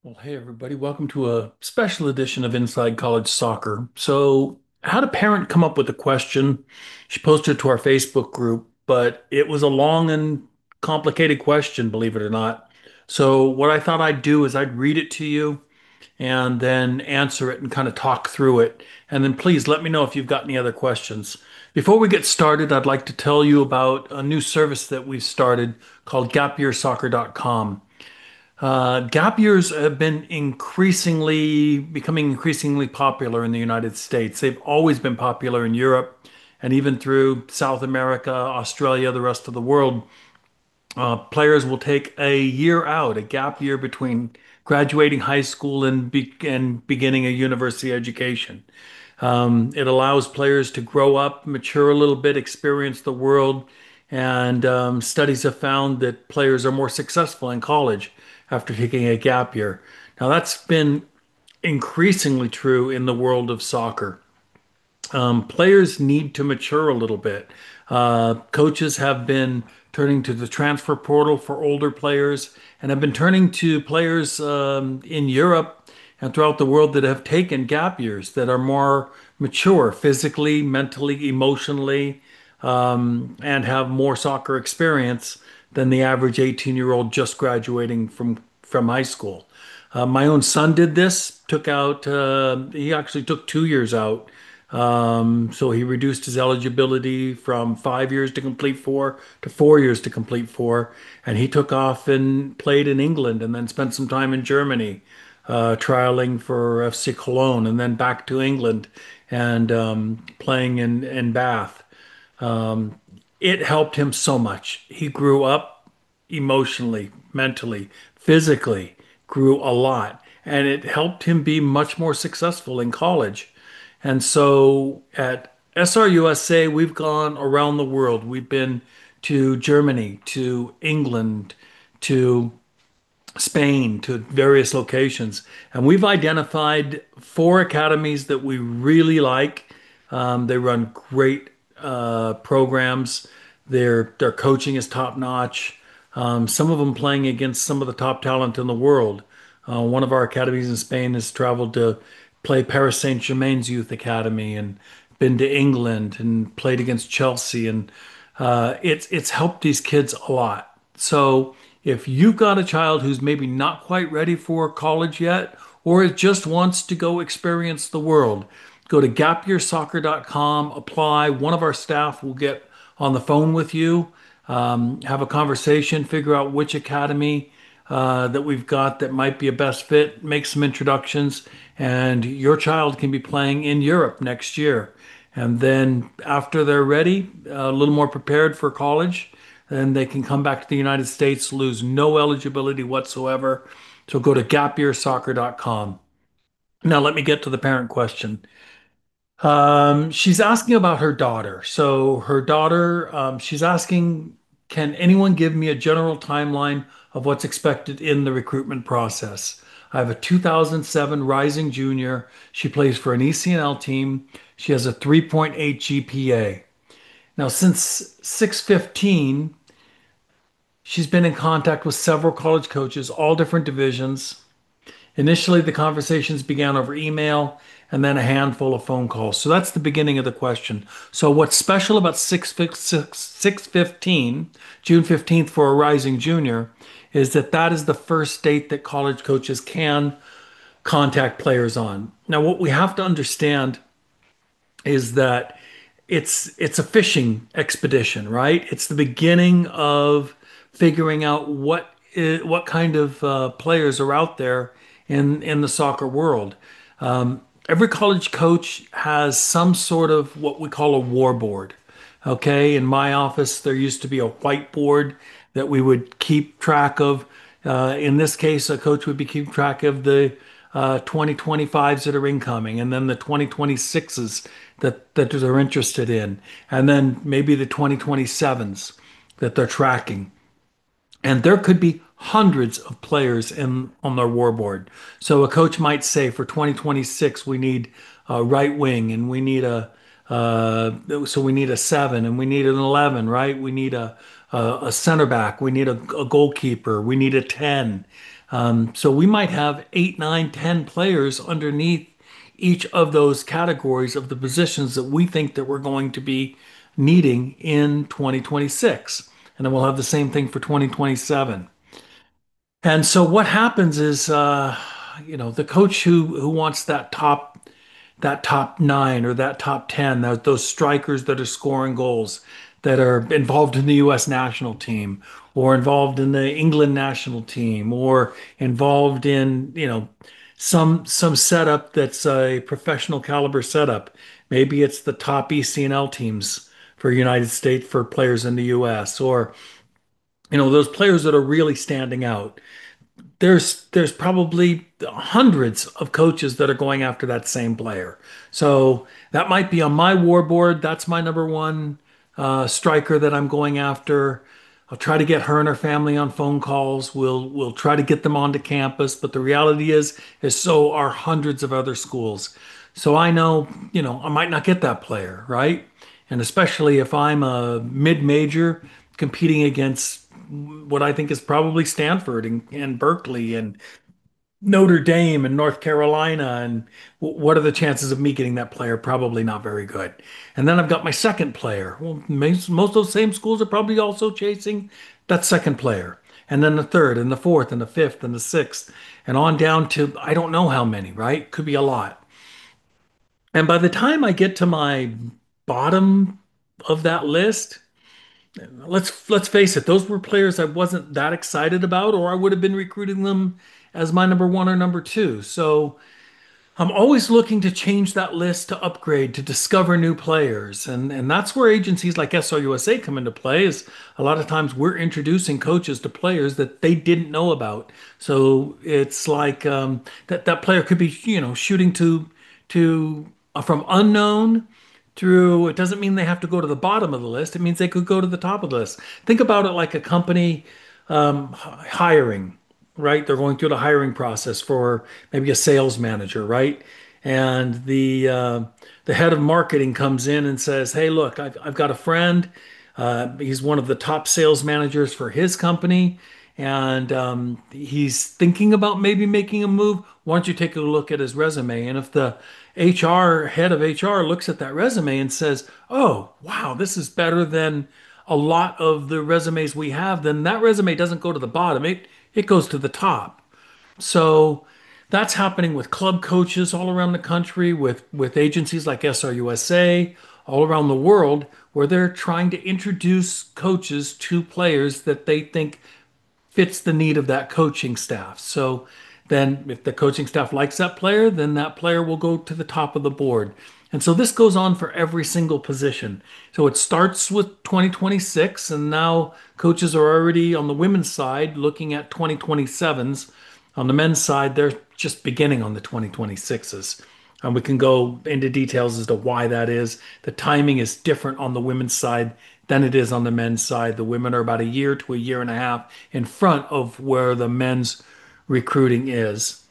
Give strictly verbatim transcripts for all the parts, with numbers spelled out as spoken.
Well, hey everybody, welcome to a special edition of Inside College Soccer. So, how did a parent come up with a question? She posted it to our Facebook group, but it was a long and complicated question, believe it or not. So, what I thought I'd do is I'd read it to you and then answer it and kind of talk through it. And then please let me know if you've got any other questions. Before we get started, I'd like to tell you about a new service that we've started called gap year soccer dot com. Uh, gap years have been increasingly becoming increasingly popular in the United States. They've always been popular in Europe and even through South America, Australia, the rest of the world. Uh, players will take a year out, a gap year between graduating high school and, be and beginning a university education. Um, it allows players to grow up, mature a little bit, experience the world, and um, studies have found that players are more successful in college after taking a gap year. Now, that's been increasingly true in the world of soccer. Um, players need to mature a little bit. Uh, coaches have been turning to the transfer portal for older players and have been turning to players um, in Europe and throughout the world that have taken gap years that are more mature physically, mentally, emotionally, um, and have more soccer experience than the average eighteen year old just graduating from, from high school. Uh, my own son did this, took out, uh, he actually took two years out. Um, so he reduced his eligibility from five years to complete four to four years to complete four. And he took off and played in England and then spent some time in Germany, uh, trialing for F C Cologne and then back to England and um, playing in, in Bath. Um, it helped him so much. He grew up emotionally, mentally, physically, grew a lot, and it helped him be much more successful in college. And so at S R U S A, we've gone around the world. We've been to Germany, to England, to Spain, to various locations. And we've identified four academies that we really like. Um, they run great uh, programs. Their their coaching is top notch. Um, some of them playing against some of the top talent in the world. Uh, one of our academies in Spain has traveled to play Paris Saint-Germain's youth academy and been to England and played against Chelsea. And uh, it's it's helped these kids a lot. So if you've got a child who's maybe not quite ready for college yet, or just wants to go experience the world, go to gap year soccer dot com, apply. One of our staff will get on the phone with you, um, have a conversation, figure out which academy uh, that we've got that might be a best fit, make some introductions, and your child can be playing in Europe next year. And then after they're ready, a little more prepared for college, then they can come back to the United States, lose no eligibility whatsoever. So go to gap year soccer dot com. Now let me get to the parent question. Um, she's asking about her daughter. So her daughter, um, she's asking, can anyone give me a general timeline of what's expected in the recruitment process? I have a two thousand seven Rising Junior. She plays for an E C N L team. She has a three point eight G P A. Now, since six fifteen, she's been in contact with several college coaches, all different divisions. Initially, the conversations began over email and then a handful of phone calls. So that's the beginning of the question. So what's special about six fifteen, June fifteenth for a rising junior, is that that is the first date that college coaches can contact players on. Now, what we have to understand is that it's it's a fishing expedition, right? It's the beginning of figuring out what i- what kind of uh, players are out there in in the soccer world. Um, every college coach has some sort of what we call a war board. Okay, in my office, there used to be a whiteboard that we would keep track of. Uh, in this case, a coach would be keeping track of the uh, twenty twenty-fives that are incoming, and then the twenty twenty-sixes that that they're interested in, and then maybe the twenty twenty-sevens that they're tracking. And there could be hundreds of players in on their war board. So a coach might say for twenty twenty-six we need a right wing and we need a uh, so we need a seven and we need an eleven, right? We need a a, a center back. We need a, a goalkeeper. We need a ten. Um, so we might have eight, nine, ten players underneath each of those categories of the positions that we think that we're going to be needing in twenty twenty-six. And then we'll have the same thing for twenty twenty-seven. And so what happens is, uh, you know, the coach who who wants that top that top nine or that top ten, those, those strikers that are scoring goals, that are involved in the U S national team or involved in the England national team or involved in, you know, some some setup that's a professional caliber setup. Maybe it's the top E C N L teams for United States for players in the U S, or, you know, those players that are really standing out. There's there's probably hundreds of coaches that are going after that same player. So that might be on my war board. That's my number one uh, striker that I'm going after. I'll try to get her and her family on phone calls. We'll we'll try to get them onto campus. But the reality is, is so are hundreds of other schools. So I know, you know, I might not get that player, right? And especially if I'm a mid-major competing against what I think is probably Stanford and, and Berkeley and Notre Dame and North Carolina. And what are the chances of me getting that player? Probably not very good. And then I've got my second player. Well, most of those same schools are probably also chasing that second player. And then the third and the fourth and the fifth and the sixth and on down to I don't know how many, right? Could be a lot. And by the time I get to my bottom of that list, let's let's face it, those were players I wasn't that excited about, or I would have been recruiting them as my number one or number two. So I'm always looking to change that list, to upgrade, to discover new players. And and that's where agencies like S R U S A come into play, is a lot of times we're introducing coaches to players that they didn't know about. So it's like um, that that player could be, you know, shooting to to uh, from unknown through, it doesn't mean they have to go to the bottom of the list. It means they could go to the top of the list. Think about it like a company um, hiring, right? They're going through the hiring process for maybe a sales manager, right? And the uh, the head of marketing comes in and says, "Hey, look, I've I've got a friend. Uh, he's one of the top sales managers for his company, and um, he's thinking about maybe making a move. Why don't you take a look at his resume?" And if the H R head of H R looks at that resume and says, "Oh, wow, this is better than a lot of the resumes we have," then that resume doesn't go to the bottom. It it goes to the top. So that's happening with club coaches all around the country, with with agencies like S R U S A all around the world, where they're trying to introduce coaches to players that they think fits the need of that coaching staff. So then if the coaching staff likes that player, then that player will go to the top of the board. And so this goes on for every single position. So it starts with twenty twenty-six, and now coaches are already on the women's side looking at twenty twenty-sevens. On the men's side, they're just beginning on the twenty twenty-sixes. And we can go into details as to why that is. The timing is different on the women's side than it is on the men's side. The women are about a year to a year and a half in front of where the men's recruiting is.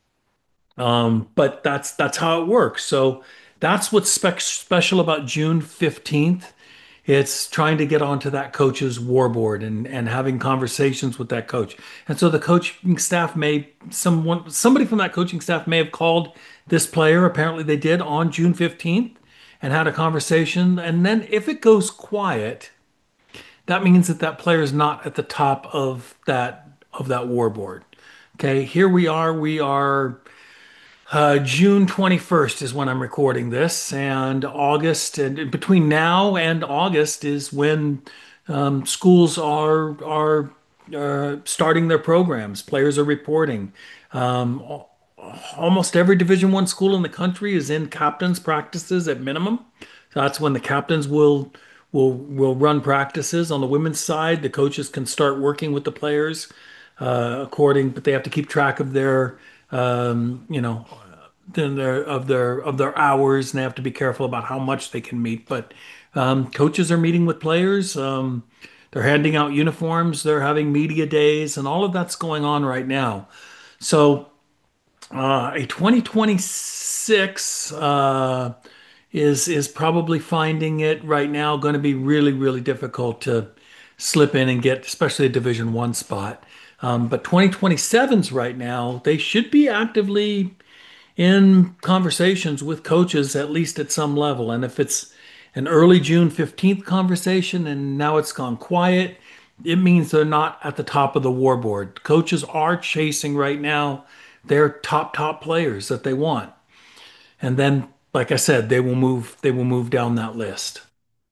Um, but that's that's how it works. So that's what's spec special about June fifteenth. It's trying to get onto that coach's war board and and having conversations with that coach. And so the coaching staff may someone somebody from that coaching staff may have called this player, apparently they did, on June fifteenth and had a conversation. And then if it goes quiet, that means that that player is not at the top of that of that war board. Okay, here we are. We are uh, June twenty-first is when I'm recording this, and August, and between now and August is when um, schools are are uh, starting their programs. Players are reporting. Um, al- Almost every Division One school in the country is in captains practices at minimum. So that's when the captains will will will run practices. On the women's side, the coaches can start working with the players uh, according, but they have to keep track of their um, you know then their of their of their hours, and they have to be careful about how much they can meet. But um, coaches are meeting with players. Um, they're handing out uniforms. They're having media days, and all of that's going on right now. So uh, a twenty twenty-six uh, is is probably finding it right now going to be really really difficult to slip in and get, especially a Division One spot. Um, but twenty twenty-sevens right now, they should be actively in conversations with coaches, at least at some level. And if it's an early June fifteenth conversation and now it's gone quiet, it means they're not at the top of the war board. Coaches are chasing right now their top, top players that they want. And then, like I said, they will move, they will move down that list.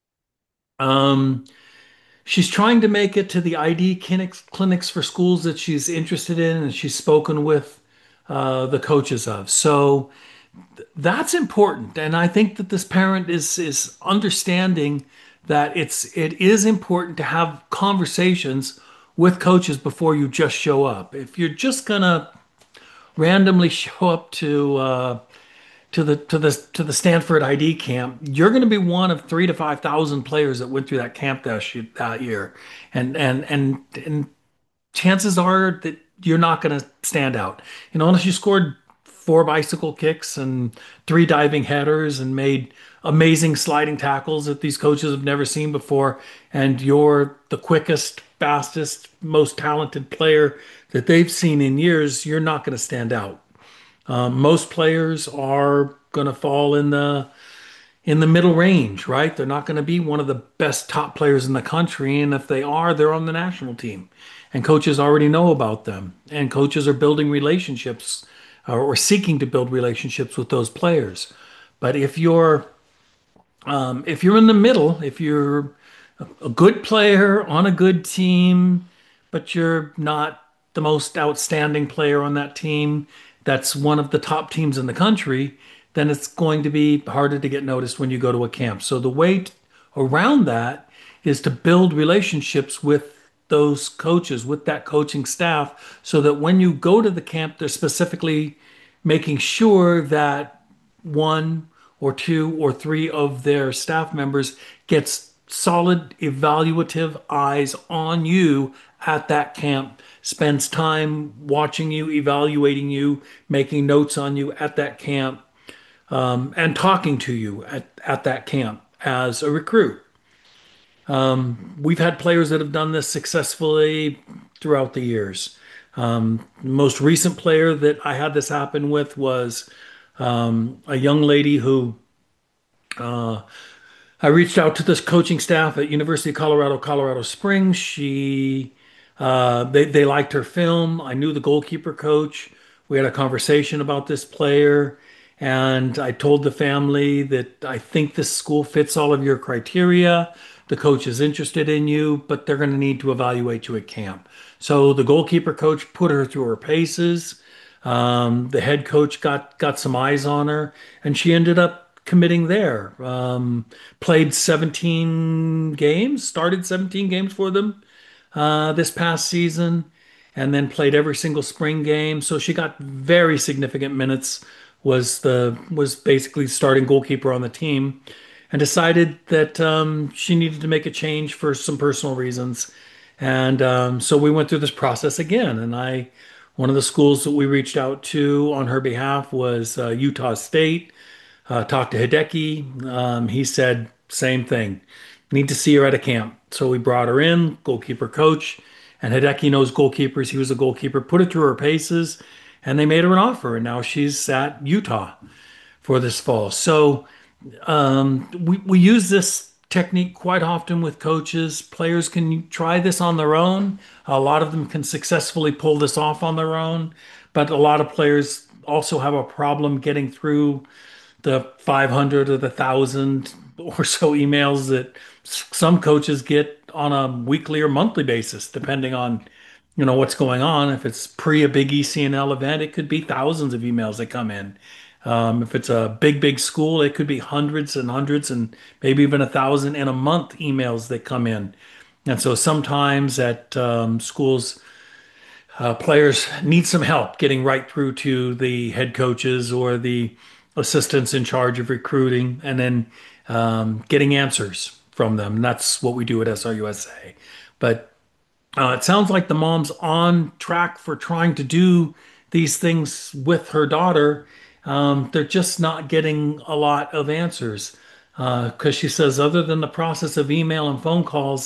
Um, she's trying to make it to the I D clinics, clinics for schools that she's interested in and she's spoken with uh, the coaches of. So that's important. And I think that this parent is is understanding that it's it is important to have conversations with coaches before you just show up. If you're just gonna randomly show up to uh, to the to the to the Stanford I D camp, you're going to be one of three to five thousand players that went through that camp that, that year, and and and and chances are that you're not going to stand out. You know, unless you scored four bicycle kicks and three diving headers and made amazing sliding tackles that these coaches have never seen before, and you're the quickest, fastest, most talented player that they've seen in years, you're not going to stand out. Um, most players are going to fall in the in the middle range, right? They're not going to be one of the best top players in the country. And if they are, they're on the national team. And coaches already know about them. And coaches are building relationships uh, or seeking to build relationships with those players. But if you're um, if you're in the middle, if you're a good player on a good team, but you're not the most outstanding player on that team, that's one of the top teams in the country, then it's going to be harder to get noticed when you go to a camp. So the way t- around that is to build relationships with those coaches, with that coaching staff, so that when you go to the camp, they're specifically making sure that one or two or three of their staff members gets solid evaluative eyes on you at that camp, spends time watching you, evaluating you, making notes on you at that camp, um, and talking to you at, at that camp as a recruit. We've had players that have done this successfully throughout the years. Um, most recent player that I had this happen with was um, a young lady who uh, I reached out to this coaching staff at University of Colorado, Colorado Springs. She, uh, they, they liked her film. I knew the goalkeeper coach. We had a conversation about this player, and I told the family that I think this school fits all of your criteria. The coach is interested in you, but they're going to need to evaluate you at camp. So the goalkeeper coach put her through her paces. Um, the head coach got got some eyes on her, and she ended up committing there. Um, played seventeen games, started seventeen games for them uh, this past season, and then played every single spring game. So she got very significant minutes. Was the was basically starting goalkeeper on the team, and decided that um, she needed to make a change for some personal reasons. And um, so we went through this process again. And I, one of the schools that we reached out to on her behalf was uh, Utah State. Uh, talked to Hideki. Um, he said same thing. Need to see her at a camp. So we brought her in, goalkeeper coach, and Hideki knows goalkeepers. He was a goalkeeper. Put her through her paces, and they made her an offer. And now she's at Utah for this fall. So um, we we use this technique quite often with coaches. Players can try this on their own. A lot of them can successfully pull this off on their own, but a lot of players also have a problem getting through the five hundred or the one thousand or so emails that some coaches get on a weekly or monthly basis, depending on, you know, what's going on. If it's pre a big E C N L event, it could be thousands of emails that come in. Um, if it's a big, big school, it could be hundreds and hundreds and maybe even a thousand in a month emails that come in. And so sometimes at um, schools, uh, players need some help getting right through to the head coaches or the assistants in charge of recruiting, and then um, getting answers from them. And that's what we do at S R U S A. But uh, it sounds like the mom's on track for trying to do these things with her daughter. Um, they're just not getting a lot of answers because she says, other than the process of email and phone calls,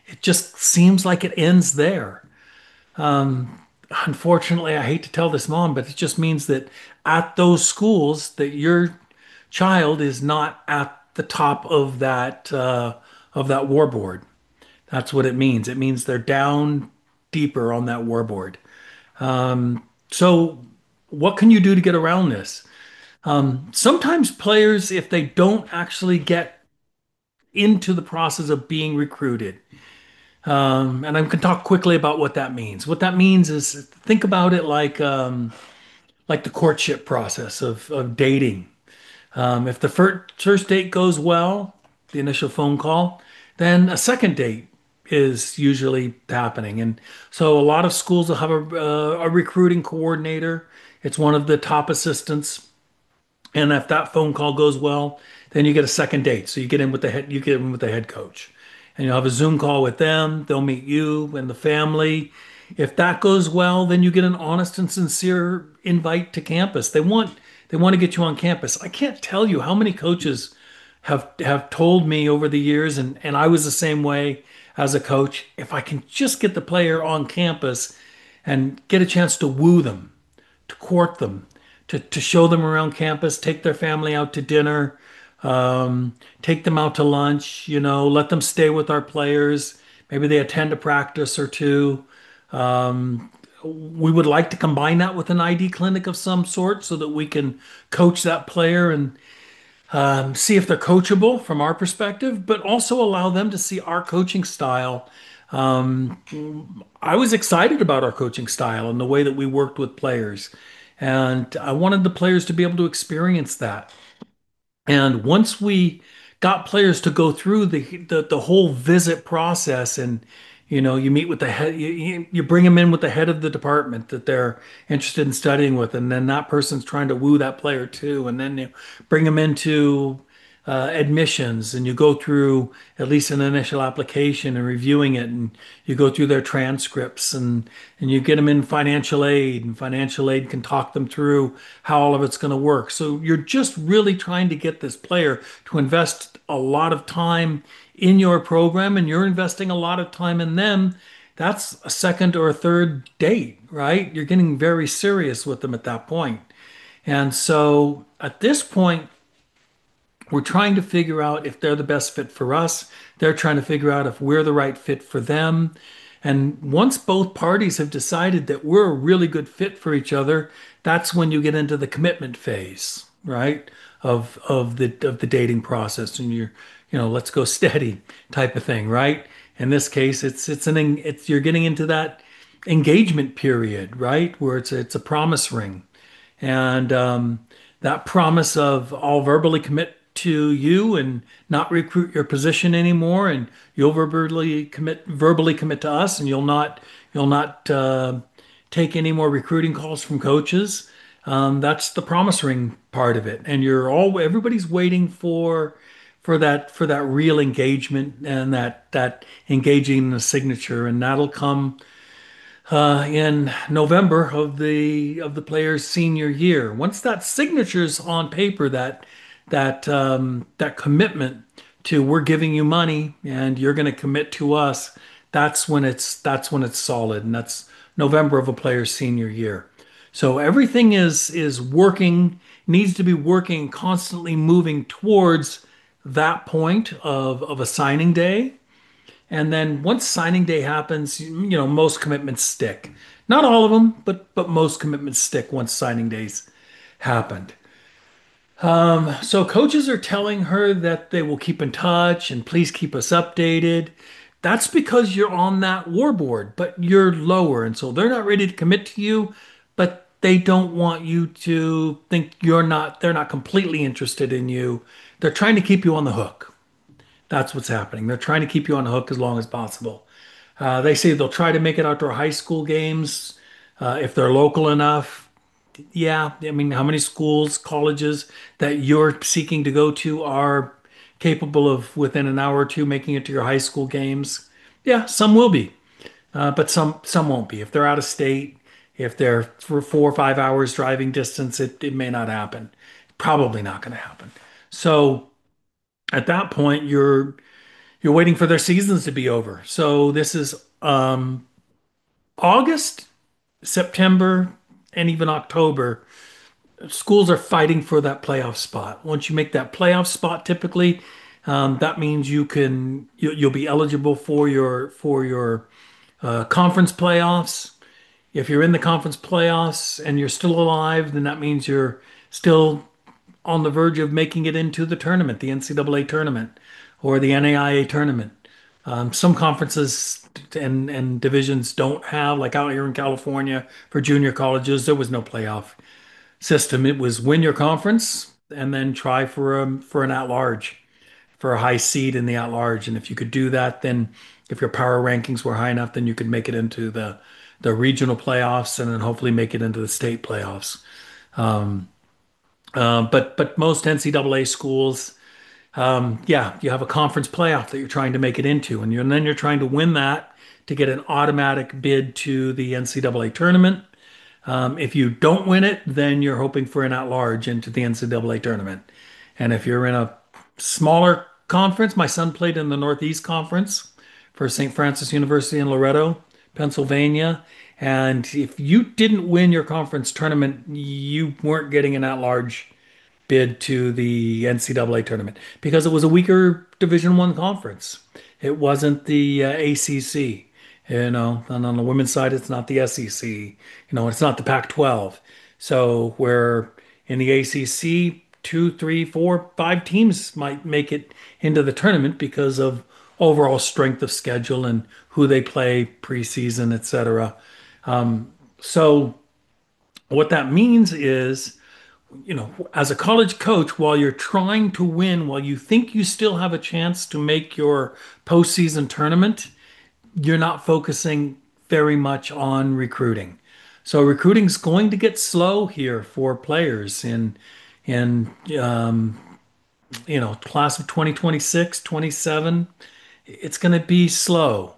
it just seems like it ends there. Um, Unfortunately, I hate to tell this mom, but it just means that at those schools that your child is not at the top of that uh, of that war board. That's what it means. It means they're down deeper on that war board. Um, so, what can you do to get around this? Um, sometimes players, if they don't actually get into the process of being recruited, um, and I can talk quickly about what that means. What that means is think about it like um, like the courtship process of of dating. Um, if the fir- first date goes well, the initial phone call, then a second date is usually happening. And so a lot of schools will have a, uh, a recruiting coordinator. It's one of the top assistants. And if that phone call goes well, then you get a second date. So you get in with the head, you get in with the head coach, and you'll have a Zoom call with them. They'll meet you and the family. If that goes well, then you get an honest and sincere invite to campus. They want they want to get you on campus. I can't tell you how many coaches have have told me over the years, and and I was the same way as a coach. If I can just get the player on campus and get a chance to woo them, to court them, to, to show them around campus, take their family out to dinner, um, take them out to lunch, you know, let them stay with our players. Maybe they attend a practice or two. Um, we would like to combine that with an I D clinic of some sort so that we can coach that player and um, see if they're coachable from our perspective, but also allow them to see our coaching style. Um, I was excited about our coaching style and the way that we worked with players. And I wanted the players to be able to experience that. And once we got players to go through the the, the whole visit process, and you know, you meet with the head, you, you you bring them in with the head of the department that they're interested in studying with, and then that person's trying to woo that player too, and then you bring them into uh, admissions, and you go through at least an initial application and reviewing it, and you go through their transcripts, and and you get them in financial aid, and financial aid can talk them through how all of it's going to work. So you're just really trying to get this player to invest a lot of time in your program, and you're investing a lot of time in them. That's a second or a third date, right? You're getting very serious with them at that point. And so at this point, we're trying to figure out if they're the best fit for us. They're trying to figure out if we're the right fit for them. And once both parties have decided that we're a really good fit for each other, that's when you get into the commitment phase, right? Of of the of the dating process, and you're, you know, let's go steady type of thing, right? In this case, it's it's an it's you're getting into that engagement period, right? Where it's it's a promise ring. And um, that promise of I'll verbally commit to you and not recruit your position anymore, and you'll verbally commit verbally commit to us, and you'll not you'll not uh, take any more recruiting calls from coaches. Um, that's the promise ring part of it, and you're all everybody's waiting for for that for that real engagement and that that engaging in the signature, and that'll come uh, in November of the of the player's senior year. Once that signature's on paper, that that um, that commitment to we're giving you money and you're going to commit to us, that's when it's that's when it's solid, and that's November of a player's senior year. So everything is is working, needs to be working, constantly moving towards that point of of a signing day. And then once signing day happens, you know, most commitments stick. Not all of them, but but most commitments stick once signing days happened. Um, so coaches are telling her that they will keep in touch and please keep us updated. That's because you're on that war board, but you're lower, and so they're not ready to commit to you, but they don't want you to think you're not, they're not completely interested in you. They're trying to keep you on the hook. That's what's happening. They're trying to keep you on the hook as long as possible. Uh, they say they'll try to make it out to our high school games uh, if they're local enough. Yeah, I mean, how many schools, colleges that you're seeking to go to are capable of within an hour or two making it to your high school games? Yeah, some will be, uh, but some some won't be. If they're out of state, if they're for four or five hours driving distance, it, it may not happen. Probably not going to happen. So at that point, you're You're waiting for their seasons to be over. So this is um, August, September, and even October. Schools are fighting for that playoff spot. Once you make that playoff spot, typically, um, that means you can you, you'll be eligible for your for your uh, conference playoffs. If you're in the conference playoffs and you're still alive, then that means you're still on the verge of making it into the tournament, the N C double A tournament or the N A I A tournament. Um, some conferences and, and divisions don't have, like out here in California for junior colleges, there was no playoff system. It was win your conference and then try for a, for an at-large, for a high seed in the at-large. And if you could do that, then if your power rankings were high enough, then you could make it into the the regional playoffs and then hopefully make it into the state playoffs. Um, uh, but but most N C double A schools, um, yeah, you have a conference playoff that you're trying to make it into, and, you're, and then you're trying to win that to get an automatic bid to the N C double A tournament. Um, if you don't win it, then you're hoping for an at-large into the N C double A tournament. And if you're in a smaller conference, my son played in the Northeast Conference for Saint Francis University in Loretto, Pennsylvania. And if you didn't win your conference tournament, you weren't getting an at-large bid to the N C double A tournament because it was a weaker Division One conference. It wasn't the uh, A C C, you know, and on the women's side, it's not the S E C, you know, it's not the Pac twelve. So where in the A C C, two, three, four, five teams might make it into the tournament because of overall strength of schedule and who they play preseason, et cetera. Um, so what that means is, you know, as a college coach, while you're trying to win, while you think you still have a chance to make your postseason tournament, you're not focusing very much on recruiting. So recruiting's going to get slow here for players in in um, you know, class of twenty twenty-six, twenty-seven. It's going to be slow.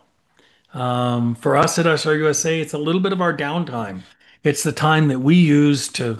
Um, for us at S R U S A, it's a little bit of our downtime. It's the time that we use to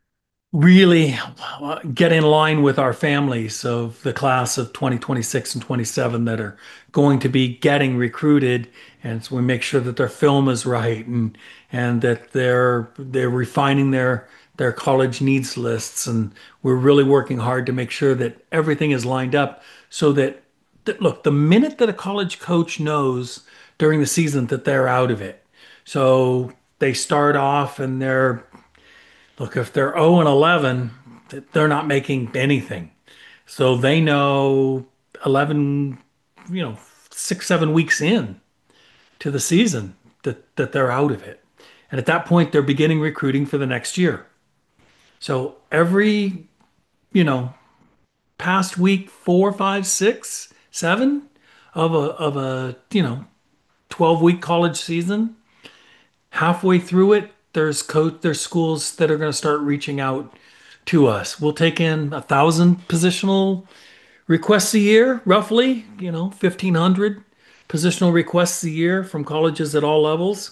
really uh, get in line with our families of the class of twenty twenty-six and twenty-seven that are going to be getting recruited, and so we make sure that their film is right and and that they're they're refining their their college needs lists, and we're really working hard to make sure that everything is lined up so that, that look, the minute that a college coach knows during the season that they're out of it, so they start off and they're look, if they're oh and eleven, they're not making anything. So they know eleven, you know, six, seven weeks in to the season that, that they're out of it. And at that point, they're beginning recruiting for the next year. So every, you know, past week, four, five, six, seven of a, of a, you know, twelve week college season, halfway through it, there's co there's schools that are going to start reaching out to us. We'll take in a thousand positional requests a year, roughly, you know, fifteen hundred positional requests a year from colleges at all levels.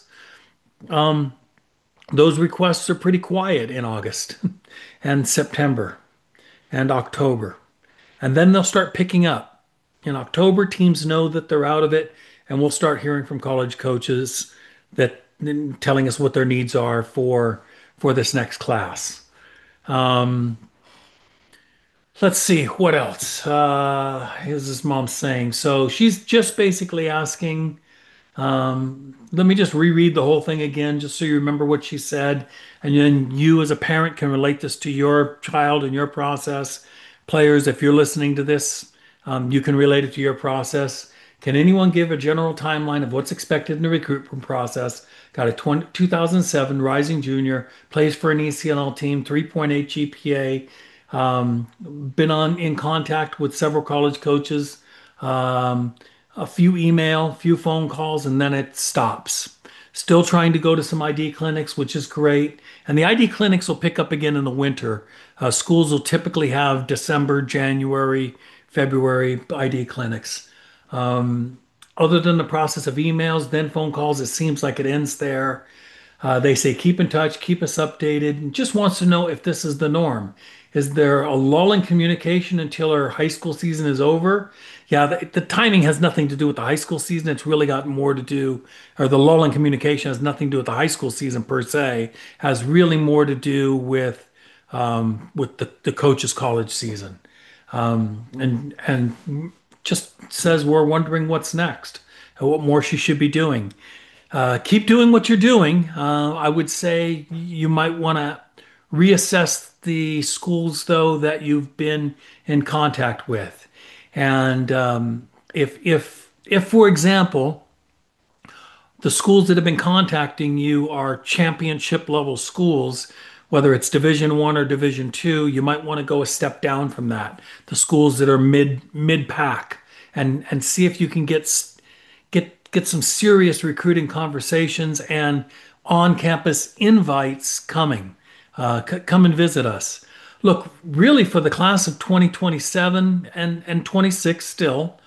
Those requests are pretty quiet in August and September and October. And then they'll start picking up. In October, teams know that they're out of it, and we'll start hearing from college coaches that telling us what their needs are for for this next class. Um, let's see what else. Uh, is his mom saying? So she's just basically asking. Um, let me just reread the whole thing again, just so you remember what she said, and then you, as a parent, can relate this to your child and your process. Players, if you're listening to this, um, you can relate it to your process. Can anyone give a general timeline of what's expected in the recruitment process? Got a twenty, two thousand seven rising junior, plays for an E C N L team, three point eight G P A. Um, been on in contact with several college coaches, um, a few email, few phone calls, and then it stops. Still trying to go to some I D clinics, which is great. And the I D clinics will pick up again in the winter. Uh, schools will typically have December, January, February I D clinics. Um, other than the process of emails, then phone calls, it seems like it ends there. Uh, they say keep in touch, keep us updated, and just wants to know if this is the norm. Is there a lull in communication until our high school season is over? Yeah, the, the timing has nothing to do with the high school season. It's really got more to do, or the lull in communication has nothing to do with the high school season per se. Has really more to do with um, with the, the coaches' college season, um, and and just says we're wondering what's next, and what more she should be doing. Uh, keep doing what you're doing. Uh, I would say you might want to reassess the schools, though, that you've been in contact with. And um, if, if, if, for example, the schools that have been contacting you are championship level schools, whether it's Division One or Division Two, you might want to go a step down from that. The schools that are mid mid pack, and and see if you can get get get some serious recruiting conversations and on-campus invites coming. Uh, c- come and visit us. Look, really for the class of twenty twenty-seven and and twenty-six still,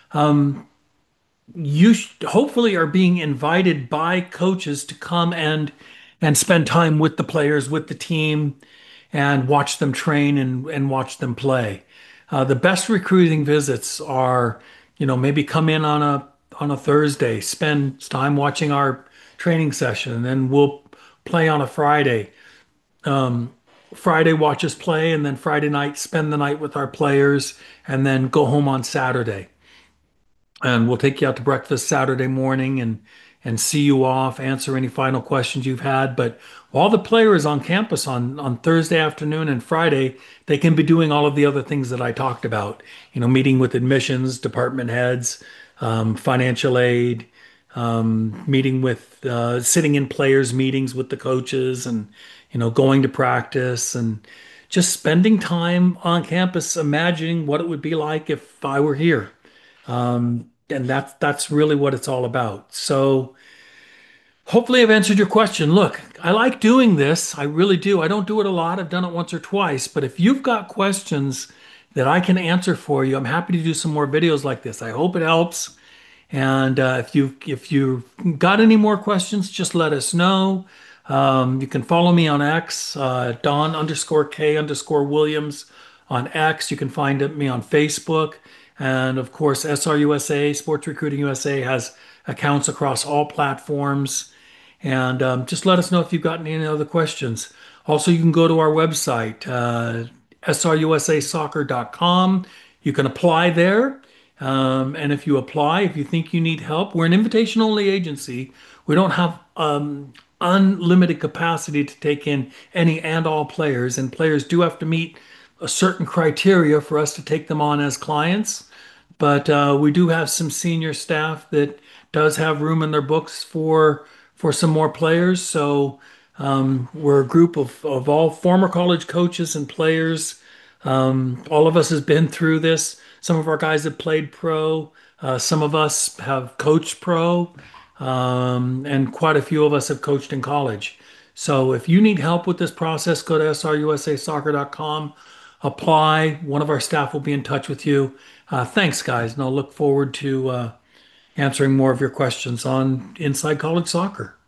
you sh- hopefully are being invited by coaches to come and and spend time with the players, with the team, and watch them train and and watch them play. Uh, the best recruiting visits are, you know, maybe come in on a on a Thursday, spend time watching our training session, and then we'll play on a Friday. Friday watch us play, and then Friday night spend the night with our players, and then go home on Saturday. And we'll take you out to breakfast Saturday morning and and see you off, answer any final questions you've had. But while the player is on campus on on Thursday afternoon and Friday, they can be doing all of the other things that I talked about. You know, meeting with admissions, department heads, um, financial aid, um, meeting with, uh, sitting in players' meetings with the coaches, and you know, going to practice and just spending time on campus, imagining what it would be like if I were here. And that's that's really what it's all about. So hopefully I've answered your question. Look, I like doing this. I really do. I don't do it a lot. I've done it once or twice. But if you've got questions that I can answer for you, I'm happy to do some more videos like this. I hope it helps. And uh, if you if you got any more questions, just let us know. Um, you can follow me on X, uh, Don underscore K underscore Williams on X. You can find me on Facebook. And of course, S R U S A, Sports Recruiting U S A, has accounts across all platforms. And um, just let us know if you've gotten any other questions. Also, you can go to our website, uh, S R U S A soccer dot com. You can apply there. Um, and if you apply, if you think you need help, we're an invitation only agency. We don't have um, unlimited capacity to take in any and all players, and players do have to meet a certain criteria for us to take them on as clients. But uh, we do have some senior staff that does have room in their books for for some more players. So um, we're a group of, of all former college coaches and players. Um, all of us has been through this. Some of our guys have played pro. Uh, some of us have coached pro, um, and quite a few of us have coached in college. So if you need help with this process, go to S R U S A soccer dot com, apply. One of our staff will be in touch with you. Uh, thanks, guys, and I'll look forward to uh, answering more of your questions on Inside College Soccer.